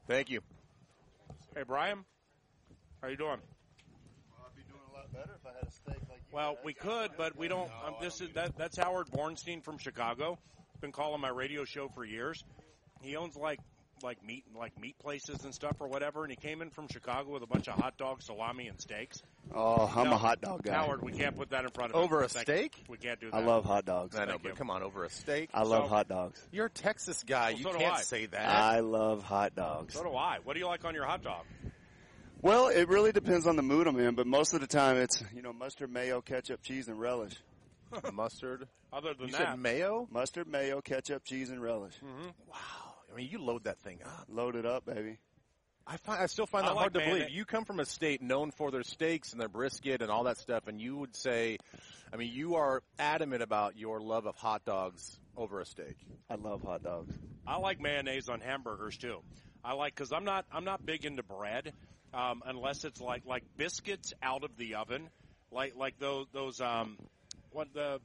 Thank you. Hey, Brian. How you doing? Well, I'd be doing a lot better if I had a steak like you. Well, we could, but we don't. That's Howard Bornstein from Chicago. Been calling my radio show for years. He owns like meat places and stuff or whatever, and he came in from Chicago with a bunch of hot dogs, salami, and steaks. Oh, I'm a hot dog guy. Howard, we can't put that in front of him. Over a steak? We can't do that. I love hot dogs. I know, but come on, over a steak? I love hot dogs. You're a Texas guy. Well, you so do can't I. say that. I love hot dogs. So do I. What do you like on your hot dog? Well, it really depends on the mood I'm in, but most of the time it's, mustard, mayo, ketchup, cheese, and relish. Mustard. Other than You that, said mayo? Mustard, mayo, ketchup, cheese, and relish. Mm-hmm. Wow. I mean, you load that thing up. Load it up, baby. I still find I that like hard to mayonnaise. believe. You come from a state known for their steaks and their brisket and all that stuff, and you would say, I mean, you are adamant about your love of hot dogs over a steak. I love hot dogs. I like mayonnaise on hamburgers too. Because I'm not big into bread unless it's like biscuits out of the oven, like those what the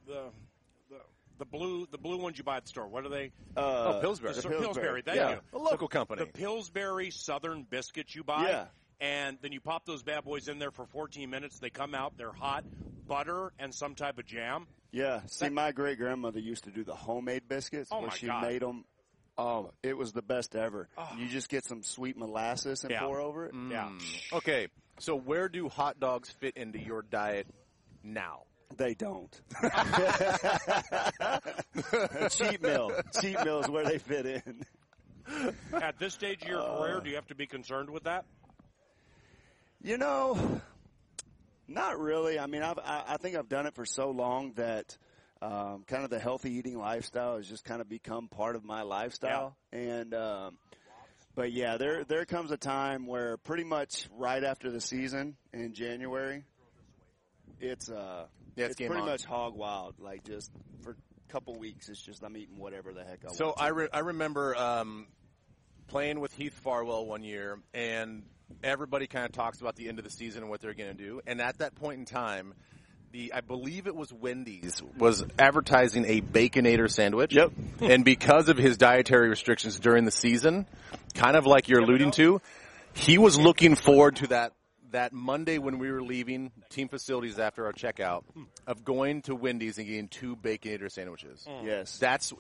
blue ones you buy at the store. What are they? Pillsbury. Pillsbury. Thank you. A local company. The Pillsbury Southern biscuits you buy. Yeah. And then you pop those bad boys in there for 14 minutes. They come out. They're hot. Butter and some type of jam. Yeah. See, my great-grandmother used to do the homemade biscuits Oh, where my she God. made them. Oh, it was the best ever. Oh. You just get some sweet molasses and pour over it. Yeah. Okay, so where do hot dogs fit into your diet now? They don't. Cheat meal. Cheat meal is where they fit in. At this stage of your career, do you have to be concerned with that? Not really. I mean, I think I've done it for so long that kind of the healthy eating lifestyle has just kind of become part of my lifestyle. Yeah. And but yeah, there comes a time where pretty much right after the season in January, it's pretty much hog wild. Like just for a couple weeks, it's just I'm eating whatever the heck I want. So I remember playing with Heath Farwell one year, and everybody kind of talks about the end of the season and what they're going to do. And at that point in time, I believe it was Wendy's was advertising a Baconator sandwich. Yep. And because of his dietary restrictions during the season, kind of like you're alluding to, he was looking forward to that Monday when we were leaving team facilities after our checkout of going to Wendy's and getting 2 Baconator sandwiches. Yes.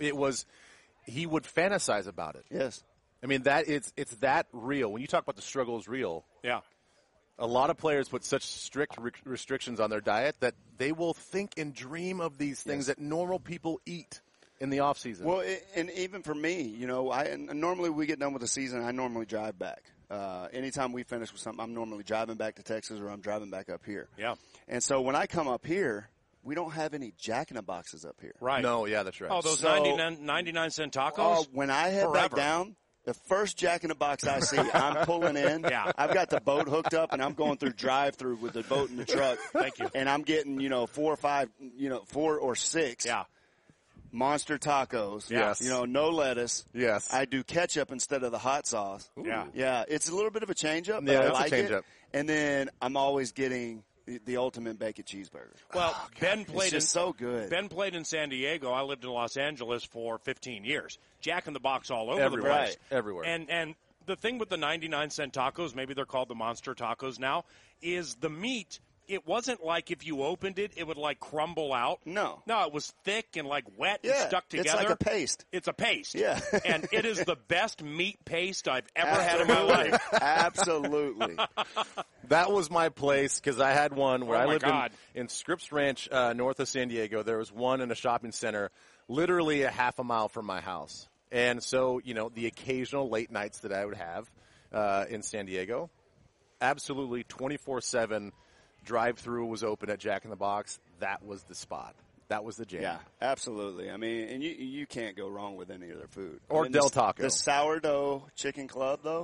He would fantasize about it. Yes. I mean, it's that real. When you talk about the struggle is real. Yeah. A lot of players put such strict restrictions on their diet that they will think and dream of these things that normal people eat in the off season. Well, and even for me, normally we get done with the season, I normally drive back. Anytime we finish with something, I'm normally driving back to Texas or I'm driving back up here. Yeah. And so when I come up here, we don't have any Jack in the Boxes up here. Right. No, yeah, that's right. Oh, those 99-cent tacos? When I head back down, the first Jack in the Box I see, I'm pulling in. Yeah. I've got the boat hooked up, and I'm going through drive-through with the boat in the truck. Thank you. And I'm getting, 4 or 6. Yeah. Monster tacos. Yes. No lettuce. Yes. I do ketchup instead of the hot sauce. Yeah. Yeah. It's a little bit of a change-up, but Yeah, I it's a like change-up. it. And then I'm always getting the ultimate bacon cheeseburger. Well, Ben played It's just so good. Ben played in San Diego. I lived in Los Angeles for 15 years. Jack in the Box all over Everywhere. the place. Right. Everywhere. And the thing with the 99-cent tacos, maybe they're called the monster tacos now, is the meat. It wasn't like if you opened it, it would like crumble out. No. No, it was thick and like wet and stuck together. It's like a paste. It's a paste. Yeah. And it is the best meat paste I've ever had in my life. Absolutely. That was my place because I had one where Oh, I my lived God. in Scripps Ranch, north of San Diego. There was one in a shopping center literally a half a mile from my house. And so, the occasional late nights that I would have in San Diego, absolutely 24/7 drive-through was open at Jack in the Box. That was the spot. That was the jam. Yeah, absolutely. I mean, and you can't go wrong with any of their food. Or Del Taco. The sourdough chicken club, though,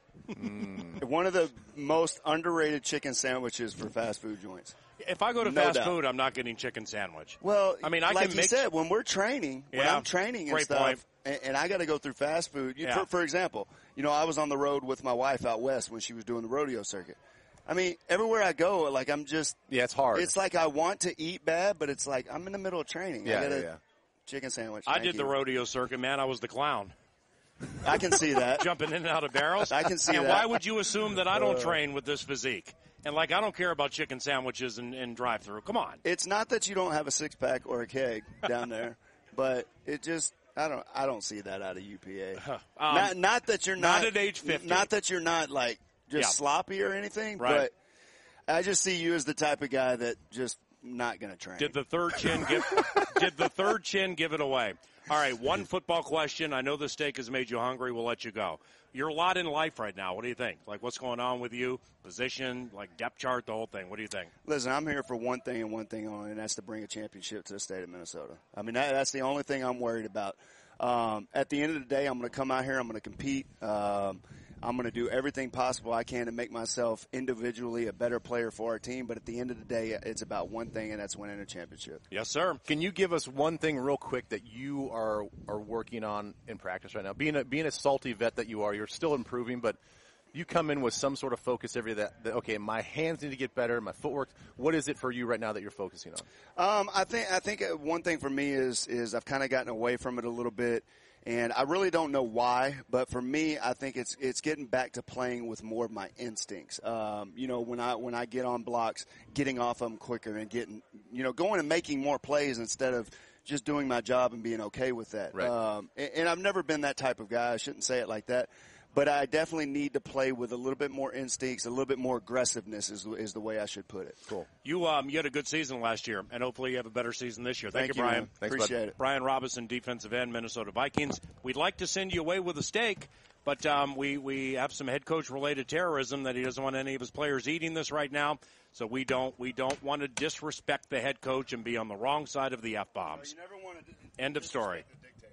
one of the most underrated chicken sandwiches for fast food joints. If I go to No fast doubt. food, I'm not getting chicken sandwich. Well, I mean, I like can you make. said, when we're training, when Yeah. I'm training and Great stuff, point. and I got to go through fast food. Yeah. For example, I was on the road with my wife out west when she was doing the rodeo circuit. I mean, everywhere I go, like I'm just. Yeah, it's hard. It's like I want to eat bad, but it's like I'm in the middle of training. Yeah, I got yeah. chicken sandwich. I Thank did you. the rodeo circuit, man. I was the clown. I can see that. Jumping in and out of barrels. I can see and that. why would you assume that I don't train with this physique? And, like, I don't care about chicken sandwiches and drive-through. Come on. It's not that you don't have a six-pack or a keg down there, but it just I don't see that out of UPA. Not that you're not at age 50. Not that you're not like just sloppy or anything, right. but I just see you as the type of guy that just not going to train. Did the third chin give it away? All right, one football question. I know the steak has made you hungry. We'll let you go. You're a lot in life right now. What do you think? Like, what's going on with you? Position, like depth chart, the whole thing. What do you think? Listen, I'm here for one thing and one thing only, and that's to bring a championship to the state of Minnesota. I mean, that's the only thing I'm worried about. At the end of the day, I'm going to come out here. I'm going to compete. I'm going to do everything possible I can to make myself individually a better player for our team. But at the end of the day, it's about one thing, and that's winning a championship. Yes, sir. Can you give us one thing real quick that you are working on in practice right now? Being a salty vet that you are, you're still improving, but you come in with some sort of focus every day that okay, my hands need to get better, my footwork. What is it for you right now that you're focusing on? I think one thing for me is I've kind of gotten away from it a little bit. And I really don't know why, but for me, I think it's getting back to playing with more of my instincts. When I get on blocks, getting off them quicker and going and making more plays instead of just doing my job and being okay with that. Right. And I've never been that type of guy. I shouldn't say it like that. But I definitely need to play with a little bit more instincts, a little bit more aggressiveness is the way I should put it. Cool. You had a good season last year, and hopefully you have a better season this year. Thank you, Brian. Man. Thanks, Appreciate bud. it. Brian Robinson, defensive end, Minnesota Vikings. We'd like to send you away with a steak, but we have some head coach related terrorism that he doesn't want any of his players eating this right now. So we don't want to disrespect the head coach and be on the wrong side of the F-bombs. End of story.